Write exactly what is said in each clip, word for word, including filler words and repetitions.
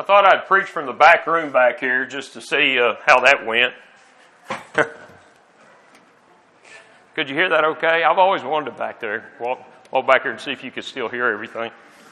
thought I'd preach from the back room back here just to see uh, how that went. Could you hear that okay? I've always wanted to back there, walk, walk back here and see if you could still hear everything.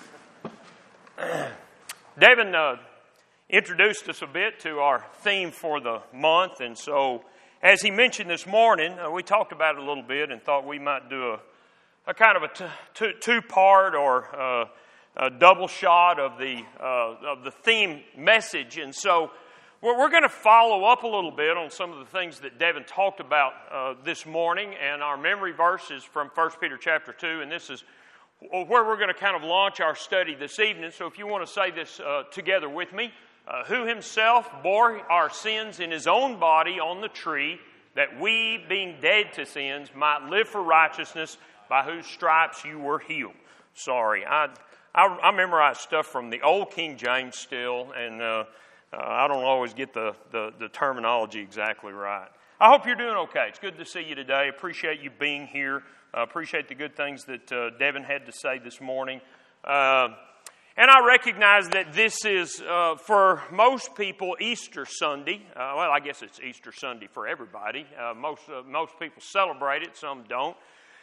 Devin uh, introduced us a bit to our theme for the month, and so as he mentioned this morning, uh, we talked about it a little bit and thought we might do a, a kind of a t- t- two-part or uh, a double shot of the uh, of the theme message, and so we're, we're going to follow up a little bit on some of the things that Devin talked about uh, this morning, and our memory verse is from First Peter chapter two, and this is where we're going to kind of launch our study this evening. So if you want to say this uh, together with me, uh, who himself bore our sins in his own body on the tree, that we, being dead to sins, might live for righteousness, by whose stripes you were healed. Sorry, I I, I memorize stuff from the old King James still, and uh, uh, I don't always get the, the, the terminology exactly right. I hope you're doing okay. It's good to see you today. Appreciate you being here. Uh, appreciate the good things that uh, Devin had to say this morning. Uh, and I recognize that this is, uh, for most people, Easter Sunday. Uh, well, I guess it's Easter Sunday for everybody. Uh, most, uh, most people celebrate it, some don't.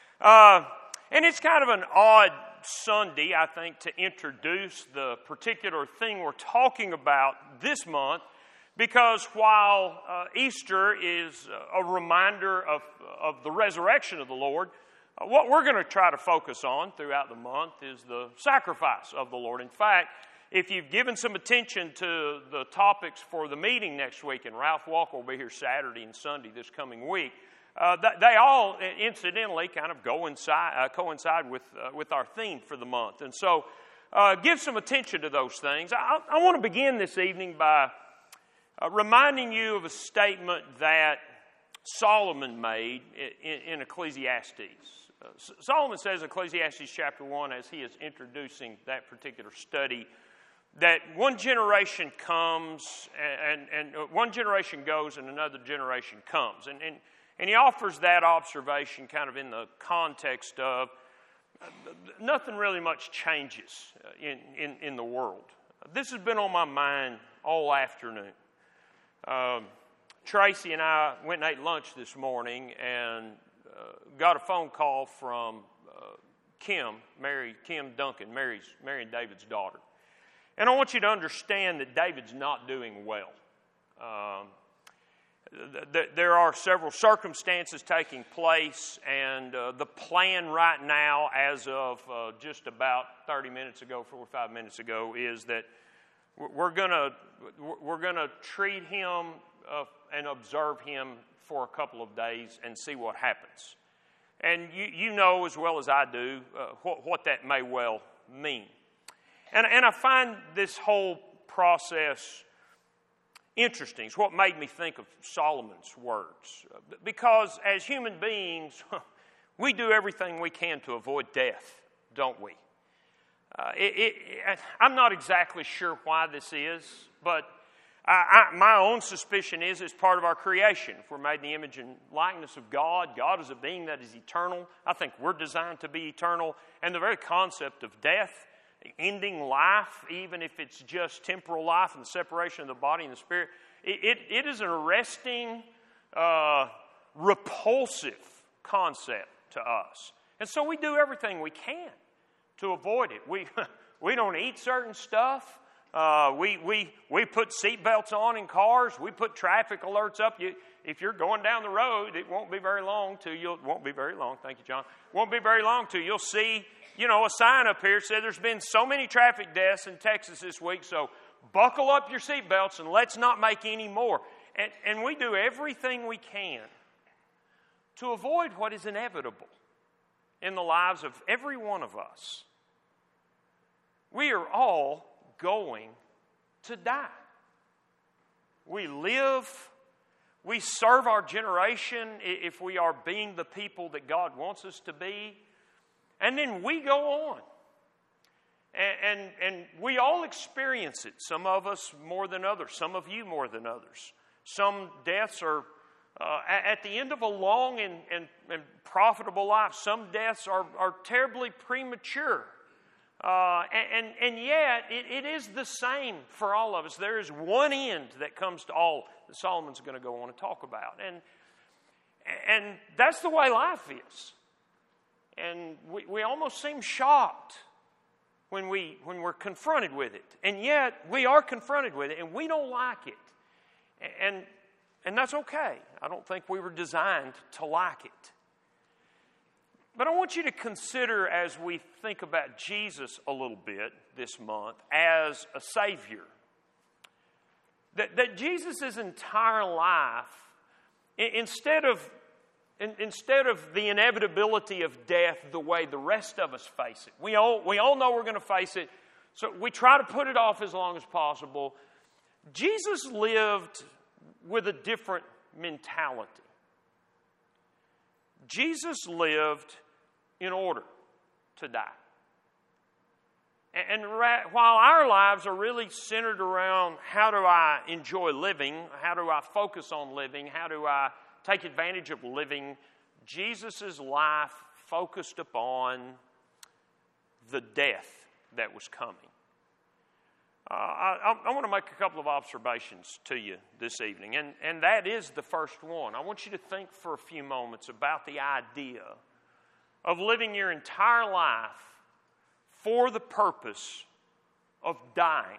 Uh, and it's kind of an odd Sunday, I think, to introduce the particular thing we're talking about this month, because while uh, Easter is a reminder of, of the resurrection of the Lord, uh, what we're going to try to focus on throughout the month is the sacrifice of the Lord. In fact, if you've given some attention to the topics for the meeting next week, and Ralph Walker will be here Saturday and Sunday this coming week, Uh, they all, incidentally, kind of go inside, uh, coincide with uh, with our theme for the month. And so uh, give some attention to those things. I, I want to begin this evening by uh, reminding you of a statement that Solomon made in, in Ecclesiastes. Uh, Solomon says in Ecclesiastes chapter one, as he is introducing that particular study, that one generation comes and, and, and one generation goes and another generation comes. And, and And he offers that observation kind of in the context of uh, nothing really much changes in, in, in the world. This has been on my mind all afternoon. Um, Tracy and I went and ate lunch this morning and uh, got a phone call from uh, Kim, Mary, Kim Duncan, Mary's, Mary and David's daughter. And I want you to understand that David's not doing well. Um, There are several circumstances taking place, and uh, the plan right now, as of uh, just about thirty minutes ago, forty-five minutes ago, is that we're gonna we're gonna treat him uh, and observe him for a couple of days and see what happens. And you, you know as well as I do uh, what, what that may well mean. And and I find this whole process interesting. It's what made me think of Solomon's words. Because as human beings, we do everything we can to avoid death, don't we? Uh, it, it, I'm not exactly sure why this is, but I, I, my own suspicion is it's part of our creation. If we're made in the image and likeness of God, God is a being that is eternal. I think we're designed to be eternal. And the very concept of death, ending life, even if it's just temporal life and the separation of the body and the spirit, it, it, it is an arresting, uh, repulsive concept to us. And so we do everything we can to avoid it. We we don't eat certain stuff. Uh, we we we put seatbelts on in cars. We put traffic alerts up. You, if you're going down the road, it won't be very long till you'll won't be very long. Thank you, John. Won't be very long till you'll see, you know, a sign up here said there's been so many traffic deaths in Texas this week, so buckle up your seatbelts and let's not make any more. And, and we do everything we can to avoid what is inevitable in the lives of every one of us. We are all going to die. We live, we serve our generation if we are being the people that God wants us to be. And then we go on. And, and, and we all experience it. Some of us more than others. Some of you more than others. Some deaths are uh, at the end of a long and, and, and profitable life. Some deaths are, are terribly premature. Uh, and, and, and yet, it, it is the same for all of us. There is one end that comes to all that Solomon's going to go on and talk about. And, and that's the way life is. And we, we almost seem shocked when, we, when we're confronted with it. And yet, we are confronted with it, and we don't like it. And, and that's okay. I don't think we were designed to like it. But I want you to consider, as we think about Jesus a little bit this month, as a Savior, that, that Jesus' entire life, instead of, instead of the inevitability of death the way the rest of us face it, we all, we all know we're going to face it, so we try to put it off as long as possible. Jesus lived with a different mentality. Jesus lived in order to die. And while our lives are really centered around how do I enjoy living, how do I focus on living, how do I take advantage of living, Jesus' life focused upon the death that was coming. Uh, I, I want to make a couple of observations to you this evening, and, and that is the first one. I want you to think for a few moments about the idea of living your entire life for the purpose of dying.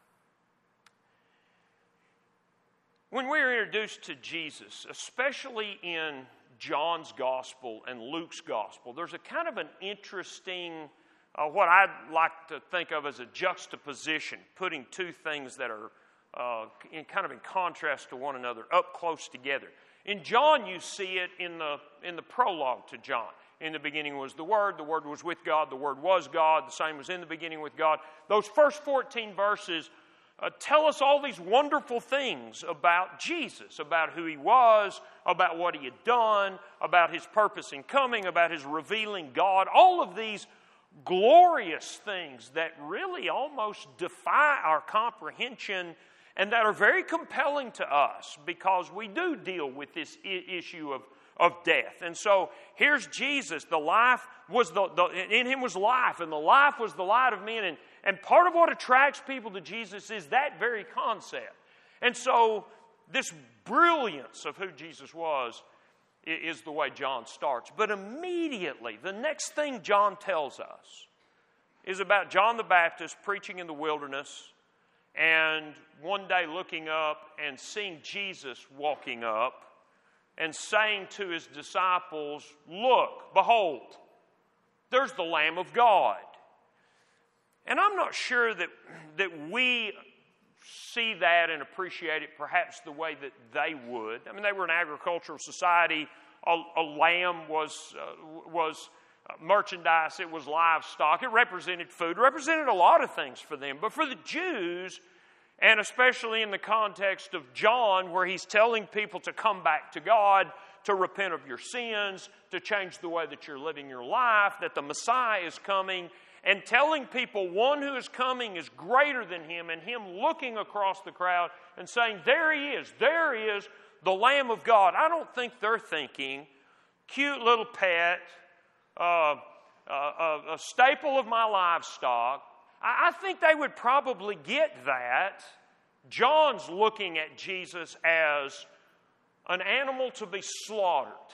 When we're introduced to Jesus, especially in John's Gospel and Luke's Gospel, there's a kind of an interesting Uh, what I'd like to think of as a juxtaposition, putting two things that are uh, in, kind of in contrast to one another, up close together. In John, you see it in the in the prologue to John. In the beginning was the Word, the Word was with God, the Word was God, the same was in the beginning with God. Those first fourteen verses uh, tell us all these wonderful things about Jesus, about who He was, about what He had done, about His purpose in coming, about His revealing God, all of these glorious things that really almost defy our comprehension and that are very compelling to us because we do deal with this I- issue of, of death. And so here's Jesus. The life was the, the in Him was life, and the life was the light of men. And, and part of what attracts people to Jesus is that very concept. And so this brilliance of who Jesus was is the way John starts. But immediately, the next thing John tells us is about John the Baptist preaching in the wilderness and one day looking up and seeing Jesus walking up and saying to His disciples, "Look, behold, there's the Lamb of God." And I'm not sure that, that we see that and appreciate it perhaps the way that they would. I mean, they were an agricultural society. A, a lamb was uh, was merchandise. It was livestock. It represented food. It represented a lot of things for them. But for the Jews, and especially in the context of John, where he's telling people to come back to God, to repent of your sins, to change the way that you're living your life, that the Messiah is coming, and telling people one who is coming is greater than Him, and Him looking across the crowd and saying, "There He is, there He is, the Lamb of God." I don't think they're thinking, cute little pet, uh, uh, a staple of my livestock. I, I think they would probably get that. John's looking at Jesus as an animal to be slaughtered.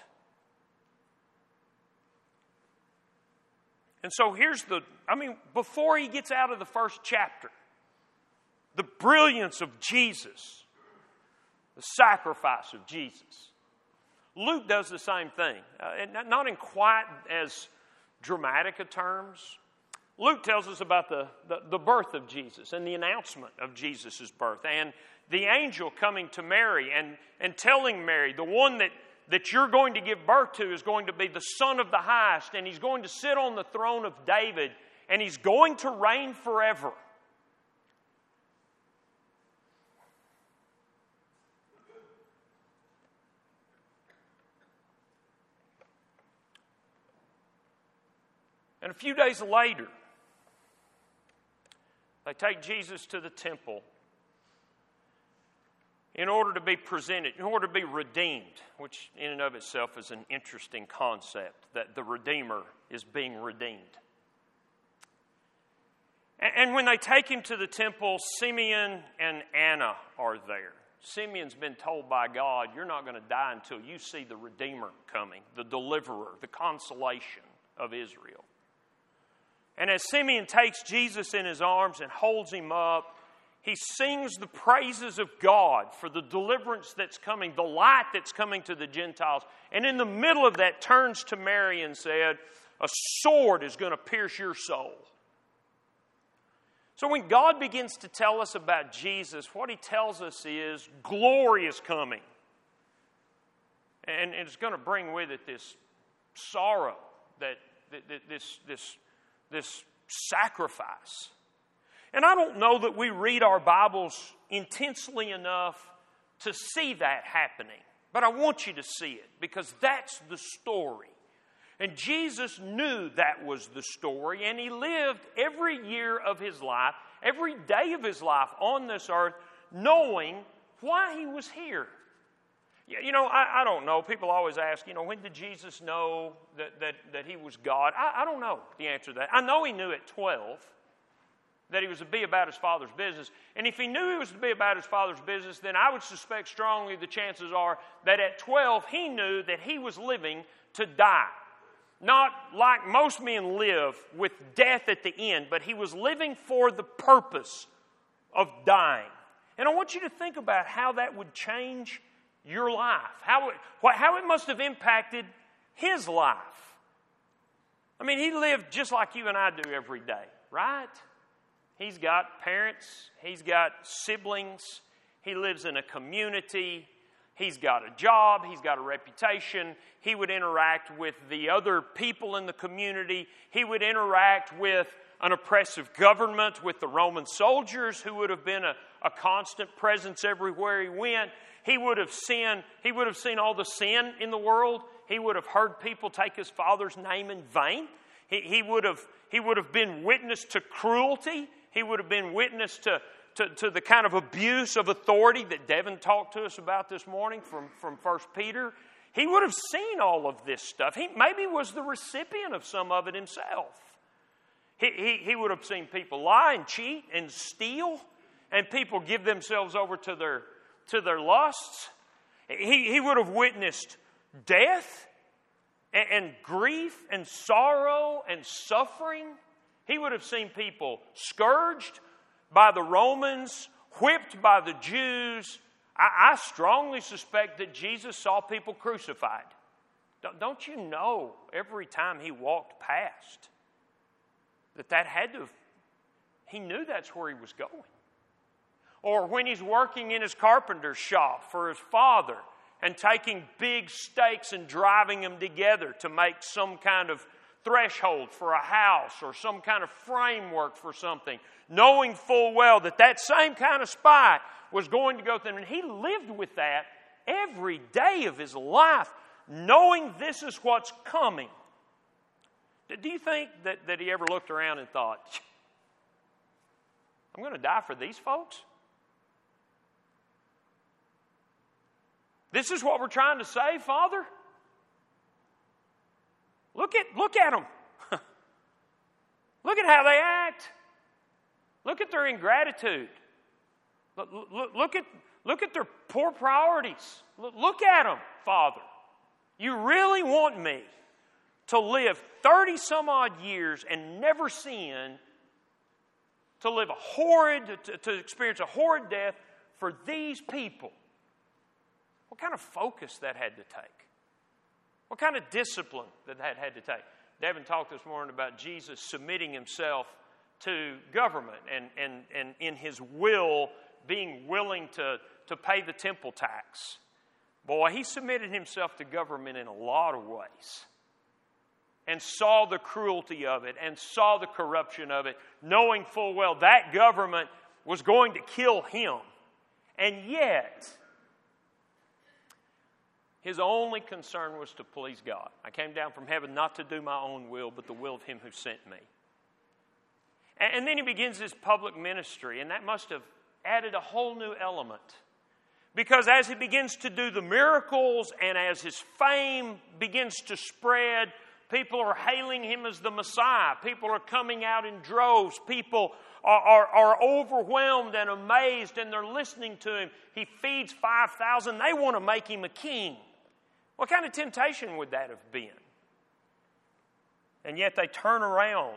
And so here's the, I mean, before he gets out of the first chapter, the brilliance of Jesus, the sacrifice of Jesus. Luke does the same thing, uh, and not in quite as dramatic a terms. Luke tells us about the, the, the birth of Jesus and the announcement of Jesus' birth and the angel coming to Mary and, and telling Mary, the one that that you're going to give birth to is going to be the Son of the Highest, and He's going to sit on the throne of David, and He's going to reign forever. And a few days later, they take Jesus to the temple in order to be presented, in order to be redeemed, which in and of itself is an interesting concept, that the Redeemer is being redeemed. And when they take him to the temple, Simeon and Anna are there. Simeon's been told by God, you're not going to die until you see the Redeemer coming, the deliverer, the consolation of Israel. And as Simeon takes Jesus in his arms and holds him up, he sings the praises of God for the deliverance that's coming, the light that's coming to the Gentiles. And in the middle of that, turns to Mary and said, a sword is going to pierce your soul. So when God begins to tell us about Jesus, what he tells us is glory is coming. And it's going to bring with it this sorrow, that, that, that this, this, this sacrifice. And I don't know that we read our Bibles intensely enough to see that happening. But I want you to see it, because that's the story. And Jesus knew that was the story, and he lived every year of his life, every day of his life on this earth, knowing why he was here. You know, I, I don't know. People always ask, you know, when did Jesus know that, that, that he was God? I, I don't know the answer to that. I know he knew at twelve that he was to be about his Father's business. And if he knew he was to be about his Father's business, then I would suspect strongly the chances are that at twelve he knew that he was living to die. Not like most men live with death at the end, but he was living for the purpose of dying. And I want you to think about how that would change your life, how it, how it must have impacted his life. I mean, he lived just like you and I do every day, right? He's got parents, he's got siblings, he lives in a community, he's got a job, he's got a reputation, he would interact with the other people in the community, he would interact with an oppressive government, with the Roman soldiers who would have been a, a constant presence everywhere he went. He would have seen, he would have seen all the sin in the world. He would have heard people take his Father's name in vain. He, he, would have, he would have been witness to cruelty. He would have been witness to, to, to the kind of abuse of authority that Devin talked to us about this morning from, from First Peter. He would have seen all of this stuff. He maybe was the recipient of some of it himself. He, he, he would have seen people lie and cheat and steal, and people give themselves over to their, to their lusts. He, he would have witnessed death and, and grief and sorrow and suffering. He would have seen people scourged by the Romans, whipped by the Jews. I, I strongly suspect that Jesus saw people crucified. Don't, don't you know every time he walked past that that had to have, he knew that's where he was going. Or when he's working in his carpenter's shop for his father and taking big stakes and driving them together to make some kind of threshold for a house or some kind of framework for something, knowing full well that that same kind of spike was going to go through. And he lived with that every day of his life, knowing this is what's coming. Do you think that, that he ever looked around and thought, I'm going to die for these folks? This is what we're trying to say, Father? Look at, look at them. Look at how they act. Look at their ingratitude. Look, look, look, at, look at their poor priorities. Look, look at them, Father. You really want me to live thirty some odd years and never sin, to live a horrid, to, to experience a horrid death for these people. What kind of focus that had to take? What kind of discipline that that had to take? Devin talked this morning about Jesus submitting himself to government and, and, and in his will being willing to, to pay the temple tax. Boy, he submitted himself to government in a lot of ways. And saw the cruelty of it and saw the corruption of it, knowing full well that government was going to kill him. And yet, his only concern was to please God. I came down from heaven not to do my own will, but the will of him who sent me. And, and then he begins his public ministry, and that must have added a whole new element. Because as he begins to do the miracles and as his fame begins to spread, People are hailing him as the Messiah. People are coming out in droves. People are, are, are overwhelmed and amazed, and they're listening to him. He feeds five thousand. They want to make him a king. What kind of temptation would that have been? And yet they turn around.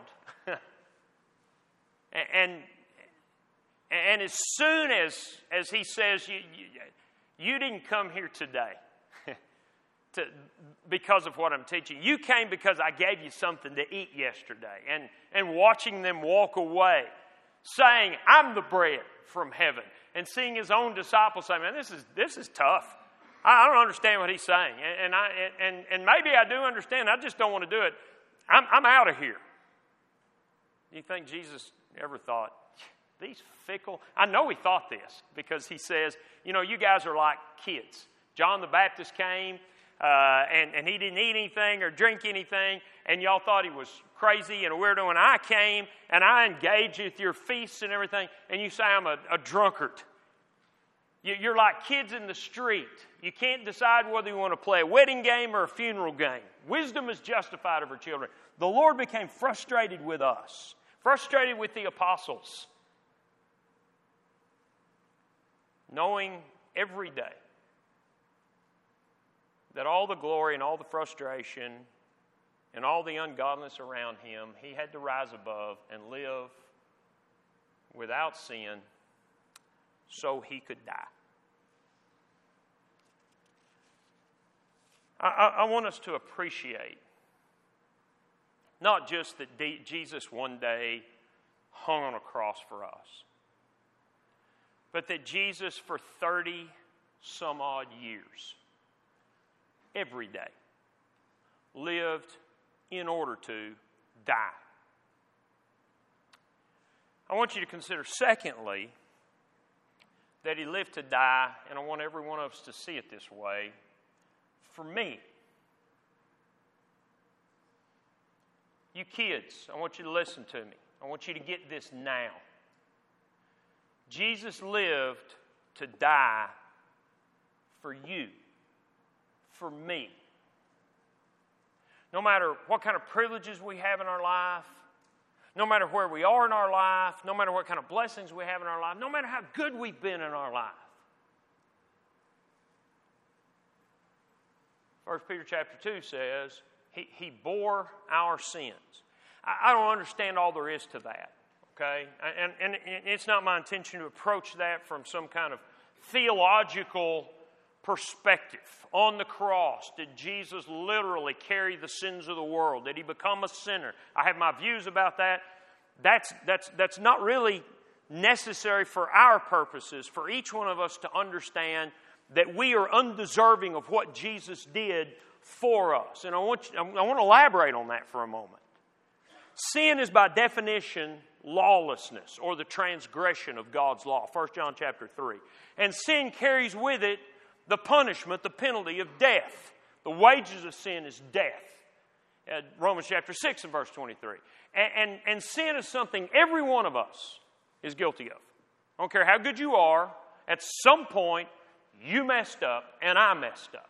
and, and as soon as, as he says, you, you, you didn't come here today to, because of what I'm teaching. You came because I gave you something to eat yesterday. And, and watching them walk away, saying, I'm the bread from heaven. And seeing his own disciples say, man, this is, this is tough. I, I don't understand what he's saying. And, and, I, and, and maybe I do understand. I just don't want to do it. I'm, I'm out of here. Do you think Jesus ever thought, these fickle... I know he thought this because he says, you know, you guys are like kids. John the Baptist came uh, and, and he didn't eat anything or drink anything, and y'all thought he was crazy and a weirdo, and I came and I engaged with your feasts and everything, and you say I'm a, a drunkard. You, you're like kids in the street. You can't decide whether you want to play a wedding game or a funeral game. Wisdom is justified of her children. The Lord became frustrated with us, frustrated with the apostles, knowing every day that all the glory and all the frustration and all the ungodliness around him, he had to rise above and live without sin so he could die. I, I want us to appreciate not just that D- Jesus one day hung on a cross for us, but that Jesus for thirty some odd years, every day, lived in order to die. I want you to consider, secondly, that he lived to die, and I want every one of us to see it this way, for me. You kids, I want you to listen to me. I want you to get this now. Jesus lived to die for you, for me. No matter what kind of privileges we have in our life, no matter where we are in our life, no matter what kind of blessings we have in our life, no matter how good we've been in our life. First Peter chapter two says, he, he bore our sins. I, I don't understand all there is to that, okay? And, and, and it's not my intention to approach that from some kind of theological perspective. On the cross, did Jesus literally carry the sins of the world? Did he become a sinner? I have my views about that. That's, that's, that's not really necessary for our purposes, for each one of us to understand that we are undeserving of what Jesus did for us. And I want, you, I want to elaborate on that for a moment. Sin is by definition lawlessness or the transgression of God's law, First John chapter three. And sin carries with it the punishment, the penalty of death. The wages of sin is death. Uh, Romans chapter six and verse twenty-three. And, and, and sin is something every one of us is guilty of. I don't care how good you are, at some point you messed up and I messed up.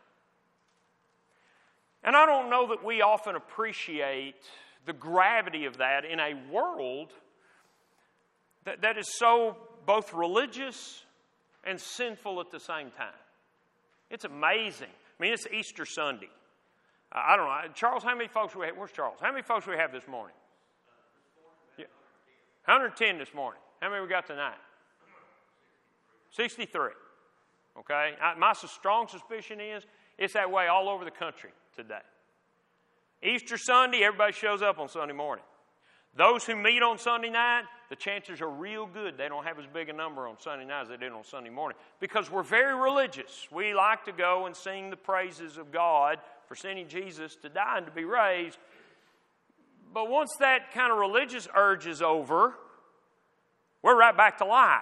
And I don't know that we often appreciate the gravity of that in a world that, that is so both religious and sinful at the same time. It's amazing. I mean, it's Easter Sunday. Uh, I don't know. Charles, how many folks do we have? Where's Charles? How many folks do we have this morning? Yeah. one hundred ten this morning. How many we got tonight? sixty-three. Okay? I, my strong suspicion is it's that way all over the country today. Easter Sunday, everybody shows up on Sunday morning. Those who meet on Sunday night, the chances are real good they don't have as big a number on Sunday night as they did on Sunday morning. Because we're very religious. We like to go and sing the praises of God for sending Jesus to die and to be raised. But once that kind of religious urge is over, we're right back to life.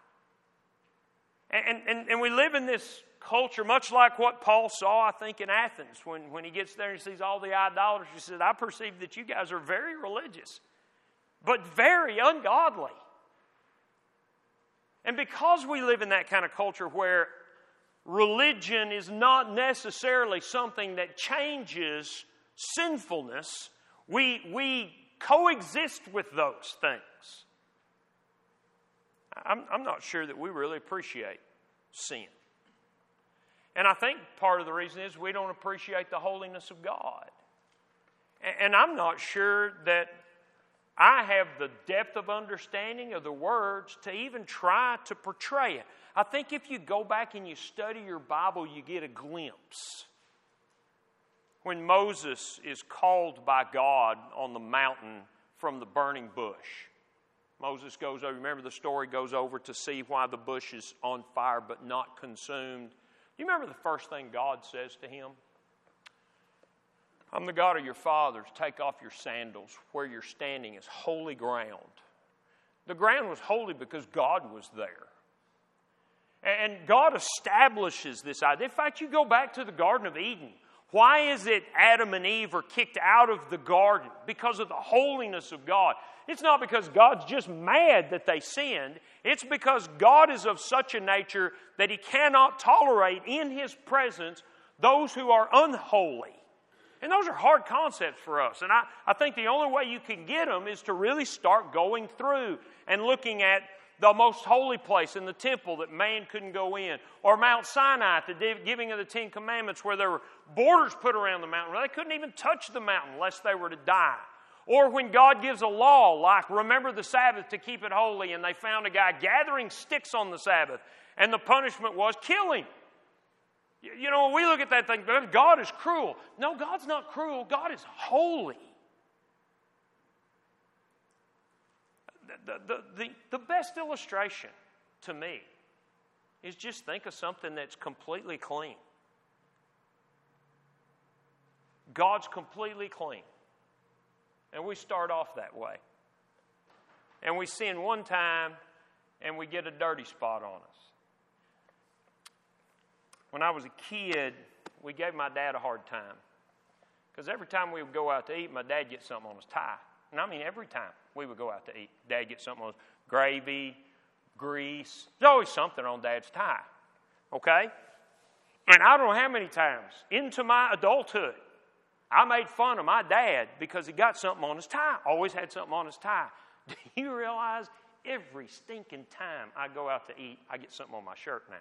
And, and, and we live in this culture, much like what Paul saw, I think, in Athens. When, when he gets there and he sees all the idolaters, he said, I perceive that you guys are very religious, but very ungodly. And because we live in that kind of culture where religion is not necessarily something that changes sinfulness, we, we coexist with those things. I'm, I'm not sure that we really appreciate sin. And I think part of the reason is we don't appreciate the holiness of God. And, and I'm not sure that I have the depth of understanding of the words to even try to portray it. I think if you go back and you study your Bible, you get a glimpse. When Moses is called by God on the mountain from the burning bush, Moses goes over, remember the story, goes over to see why the bush is on fire but not consumed. Do you remember the first thing God says to him? I'm the God of your fathers. Take off your sandals. Where you're standing is holy ground. The ground was holy because God was there. And God establishes this idea. In fact, you go back to the Garden of Eden. Why is it Adam and Eve are kicked out of the garden? Because of the holiness of God. It's not because God's just mad that they sinned. It's because God is of such a nature that He cannot tolerate in His presence those who are unholy. And those are hard concepts for us. And I, I think the only way you can get them is to really start going through and looking at the most holy place in the temple that man couldn't go in. Or Mount Sinai, at the giving of the Ten Commandments, where there were borders put around the mountain, where they couldn't even touch the mountain lest they were to die. Or when God gives a law, like remember the Sabbath to keep it holy, and they found a guy gathering sticks on the Sabbath, and the punishment was kill him. You know, when we look at that thing, God is cruel. No, God's not cruel. God is holy. The, the, the, the best illustration to me is just think of something that's completely clean. God's completely clean. And we start off that way. And we sin one time, and we get a dirty spot on us. When I was a kid, we gave my dad a hard time. Because every time we would go out to eat, my dad gets something on his tie. And I mean every time we would go out to eat, Dad gets something on his gravy, grease. There's always something on Dad's tie. Okay? And I don't know how many times into my adulthood, I made fun of my dad because he got something on his tie. Always had something on his tie. Do you realize every stinking time I go out to eat, I get something on my shirt now?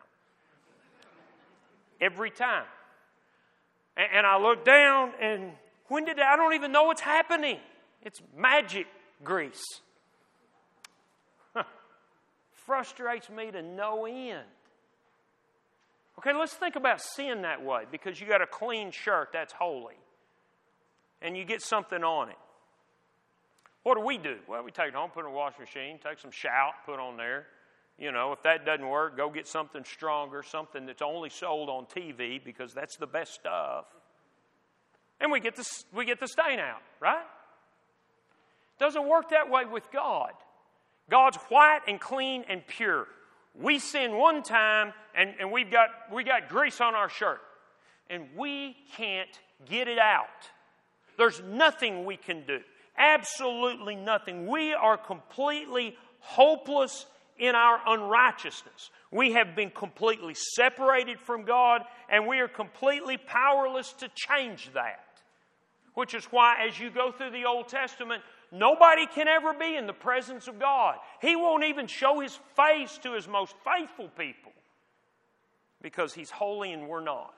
Every time. And, and I look down, and when did I, I don't even know what's happening. It's magic grease. Huh. Frustrates me to no end. Okay, let's think about sin that way, because you got a clean shirt, that's holy. And you get something on it. What do we do? Well, we take it home, put it in a washing machine, take some Shout, put on there. You know, if that doesn't work, go get something stronger, something that's only sold on T V, because that's the best stuff. And we get the, we get the stain out, right? Doesn't work that way with God. God's white and clean and pure. We sin one time, and, and we've got, we got grease on our shirt. And we can't get it out. There's nothing we can do. Absolutely nothing. We are completely hopeless in our unrighteousness. We have been completely separated from God, and we are completely powerless to change that. Which is why, as you go through the Old Testament, nobody can ever be in the presence of God. He won't even show His face to His most faithful people, because He's holy and we're not.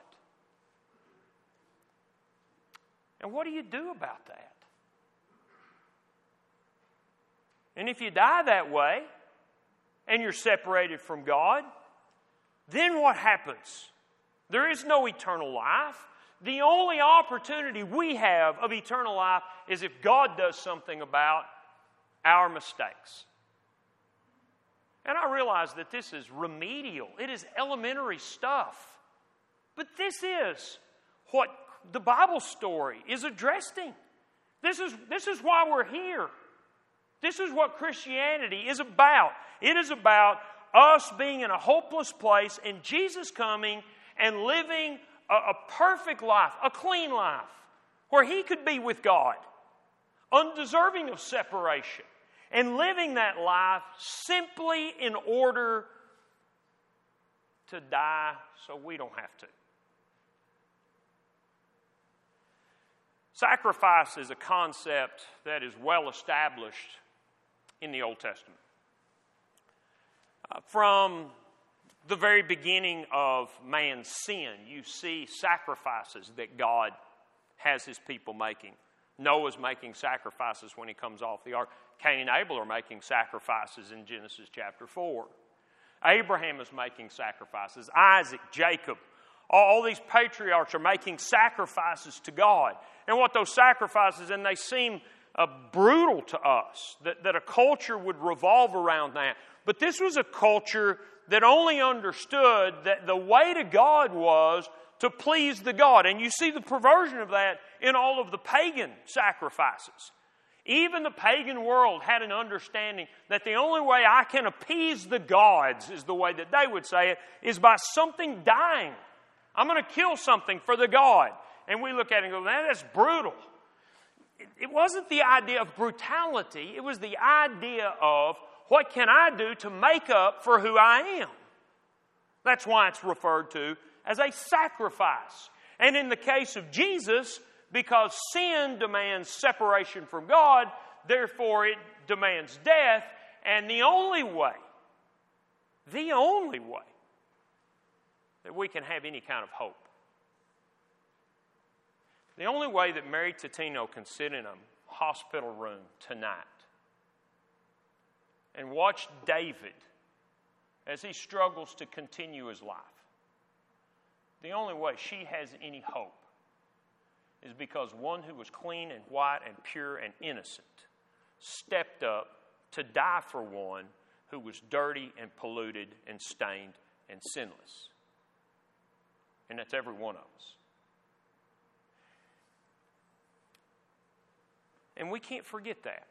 And what do you do about that? And if you die that way, and you're separated from God, then what happens? There is no eternal life. The only opportunity we have of eternal life is if God does something about our mistakes. And I realize that this is remedial. It is elementary stuff. But this is what the Bible story is addressing. This is, this is why we're here. This is what Christianity is about. It is about us being in a hopeless place and Jesus coming and living a, a perfect life, a clean life, where He could be with God, undeserving of separation, and living that life simply in order to die so we don't have to. Sacrifice is a concept that is well established in the Old Testament. Uh, from the very beginning of man's sin, you see sacrifices that God has his people making. Noah's making sacrifices when he comes off the ark. Cain and Abel are making sacrifices in Genesis chapter four. Abraham is making sacrifices. Isaac, Jacob, all these patriarchs are making sacrifices to God. And what those sacrifices, and they seem uh, brutal to us, that, that a culture would revolve around that. But this was a culture that only understood that the way to God was to please the God. And you see the perversion of that in all of the pagan sacrifices. Even the pagan world had an understanding that the only way I can appease the gods, is the way that they would say it, is by something dying. I'm going to kill something for the God. And we look at it and go, man, that's brutal. It, it wasn't the idea of brutality. It was the idea of, what can I do to make up for who I am? That's why it's referred to as a sacrifice. And in the case of Jesus, because sin demands separation from God, therefore it demands death. And the only way, the only way that we can have any kind of hope, the only way that Mary Totino can sit in a hospital room tonight and watch David as he struggles to continue his life, the only way she has any hope is because one who was clean and white and pure and innocent stepped up to die for one who was dirty and polluted and stained and sinless. And that's every one of us. And we can't forget that.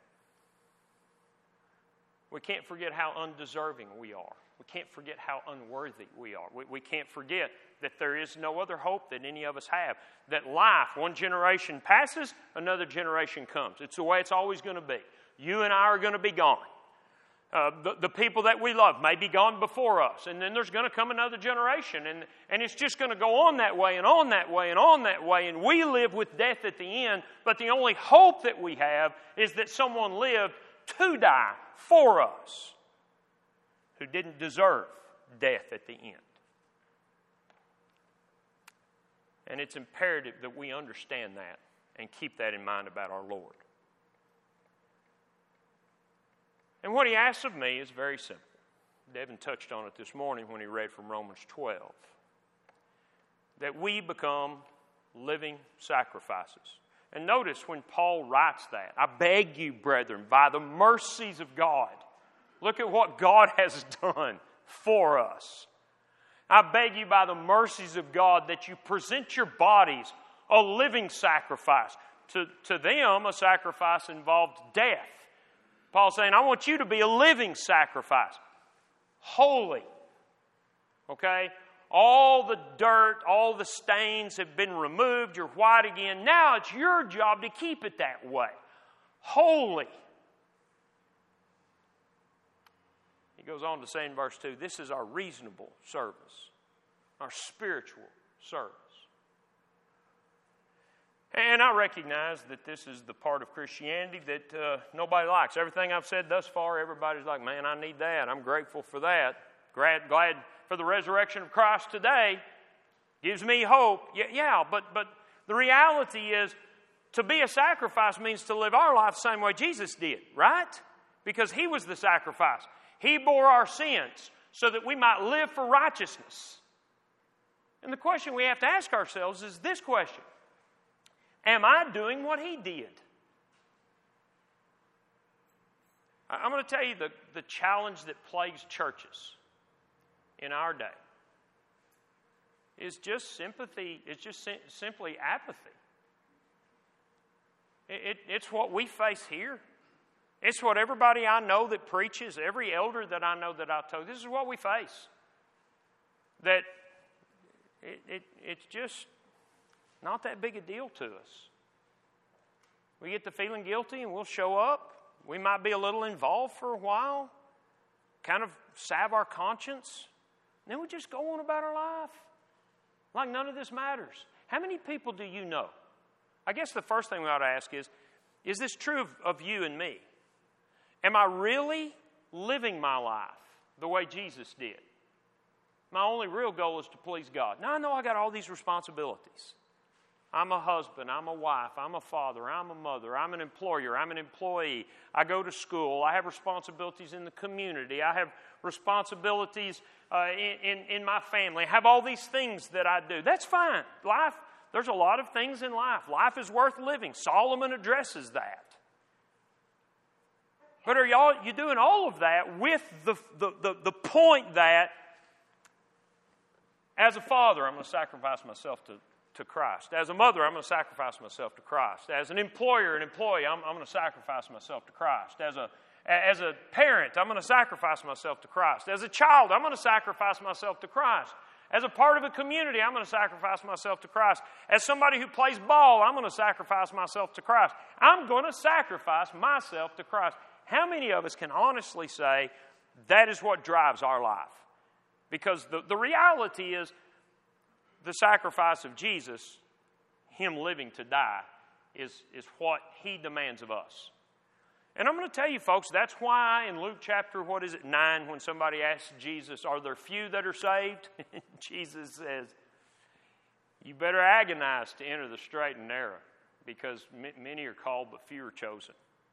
We can't forget how undeserving we are. We can't forget how unworthy we are. We, we can't forget that there is no other hope that any of us have. That life, one generation passes, another generation comes. It's the way it's always going to be. You and I are going to be gone. Uh, the, the people that we love may be gone before us. And then there's going to come another generation. And, and it's just going to go on that way and on that way and on that way. And we live with death at the end. But the only hope that we have is that someone lived to die for us who didn't deserve death at the end. And it's imperative that we understand that and keep that in mind about our Lord. And what he asks of me is very simple. Devin touched on it this morning when he read from Romans twelve. That we become living sacrifices. And notice when Paul writes that, I beg you, brethren, by the mercies of God. Look at what God has done for us. I beg you by the mercies of God that you present your bodies a living sacrifice. To, to them, a sacrifice involved death. Paul's saying, I want you to be a living sacrifice. Holy. Okay? All the dirt, all the stains have been removed. You're white again. Now it's your job to keep it that way. Holy. He goes on to say in verse two, this is our reasonable service, our spiritual service. And I recognize that this is the part of Christianity that uh, nobody likes. Everything I've said thus far, everybody's like, man, I need that. I'm grateful for that. Glad, glad for the resurrection of Christ today. Gives me hope. Yeah, yeah, but, but the reality is to be a sacrifice means to live our life the same way Jesus did, right? Because he was the sacrifice. He bore our sins so that we might live for righteousness. And the question we have to ask ourselves is this question. Am I doing what he did? I'm going to tell you the, the challenge that plagues churches in our day is just sympathy, it's just sim- simply apathy. It, it, it's what we face here. It's what everybody I know that preaches, every elder that I know that I told, this is what we face. That it, it, it's just not that big a deal to us. We get to feeling guilty and we'll show up. We might be a little involved for a while, kind of salve our conscience. And then we just go on about our life like none of this matters. How many people do you know I guess the first thing we ought to ask is, is this true of, of you and me? Am I really living my life the way Jesus did? My only real goal is to please God. Now, I know I got all these responsibilities. I'm a husband, I'm a wife, I'm a father, I'm a mother, I'm an employer, I'm an employee. I go to school, I have responsibilities in the community, I have responsibilities uh, in, in, in my family. I have all these things that I do. That's fine. Life, there's a lot of things in life. Life is worth living. Solomon addresses that. But are y'all, you doing all of that with the, the, the, the point that as a father, I'm going to sacrifice myself to to Christ. As a mother, I'm going to sacrifice myself to Christ. As an employer, an employee, I'm, I'm going to sacrifice myself to Christ. As a, as a parent, I'm going to sacrifice myself to Christ. As a child, I'm going to sacrifice myself to Christ. As a part of a community, I'm going to sacrifice myself to Christ. As somebody who plays ball, I'm going to sacrifice myself to Christ. I'm going to sacrifice myself to Christ. How many of us can honestly say that is what drives our life? Because the, the reality is, the sacrifice of Jesus, Him living to die, is, is what He demands of us. And I'm going to tell you, folks, that's why in Luke chapter, what is it, nine, when somebody asks Jesus, are there few that are saved? Jesus says, you better agonize to enter the straight and narrow, because many are called, but few are chosen.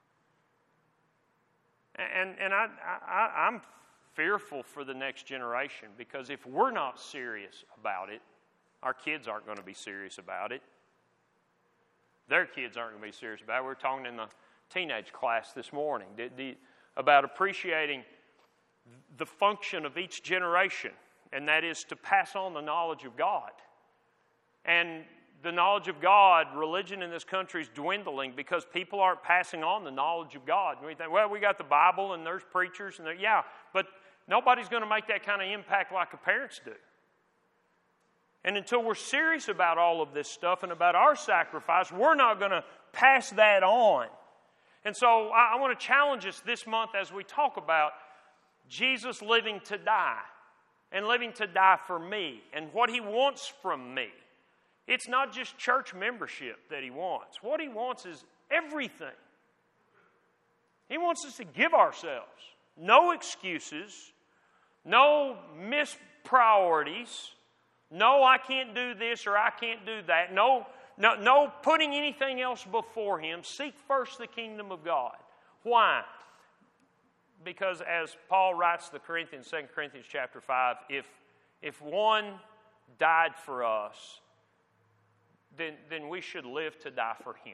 And, and I, I, I'm fearful for the next generation, because if we're not serious about it, our kids aren't going to be serious about it. Their kids aren't going to be serious about it. We were talking in the teenage class this morning about appreciating the function of each generation, and that is to pass on the knowledge of God. And the knowledge of God, religion in this country is dwindling because people aren't passing on the knowledge of God. And we think, well, we got the Bible and there's preachers, and yeah, but nobody's going to make that kind of impact like the parents do. And until we're serious about all of this stuff and about our sacrifice, we're not going to pass that on. And so I, I want to challenge us this month as we talk about Jesus living to die and living to die for me and what He wants from me. It's not just church membership that He wants. What He wants is everything. He wants us to give ourselves. No excuses. No missed priorities. No, I can't do this or I can't do that. No, no, no putting anything else before Him. Seek first the kingdom of God. Why? Because as Paul writes to the Corinthians, Second Corinthians chapter five, if, if one died for us, then, then we should live to die for Him.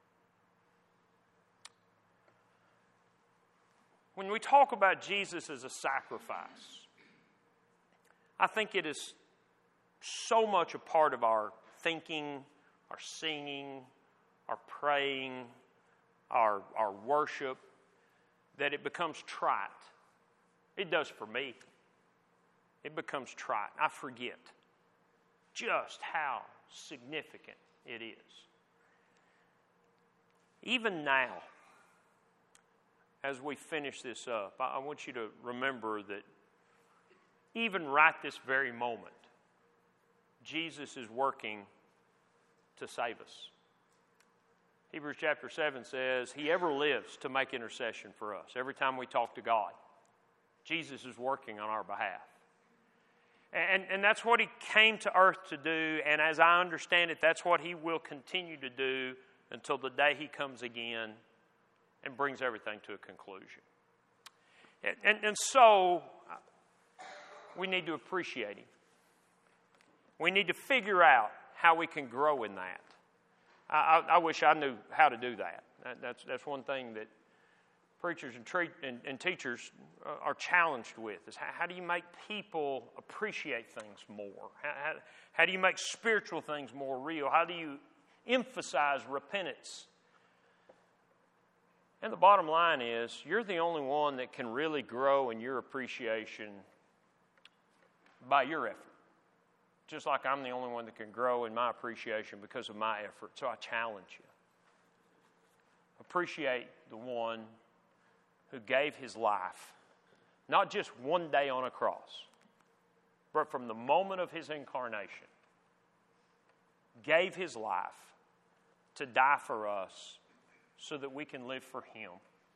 When we talk about Jesus as a sacrifice, I think it is so much a part of our thinking, our singing, our praying, our, our worship, that it becomes trite. It does for me. It becomes trite. I forget just how significant it is. Even now, as we finish this up, I want you to remember that even right this very moment, Jesus is working to save us. Hebrews chapter seven says, He ever lives to make intercession for us. Every time we talk to God, Jesus is working on our behalf. And, and that's what He came to earth to do, and as I understand it, that's what He will continue to do until the day He comes again and brings everything to a conclusion. And, and, and so, we need to appreciate Him. We need to figure out how we can grow in that. I, I, I wish I knew how to do that. that that's, that's one thing that preachers and, treat, and, and teachers are challenged with, is how, how do you make people appreciate things more? How, how, how do you make spiritual things more real? How do you emphasize repentance? And the bottom line is, you're the only one that can really grow in your appreciation by your effort. Just like I'm the only one that can grow in my appreciation because of my effort. So I challenge you. Appreciate the one who gave His life, not just one day on a cross, but from the moment of His incarnation, gave His life to die for us so that we can live for Him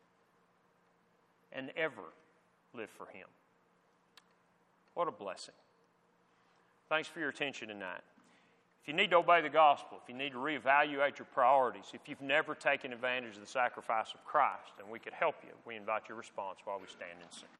and ever live for Him. What a blessing. Thanks for your attention tonight. If you need to obey the gospel, if you need to reevaluate your priorities, if you've never taken advantage of the sacrifice of Christ and we could help you, we invite your response while we stand and sing.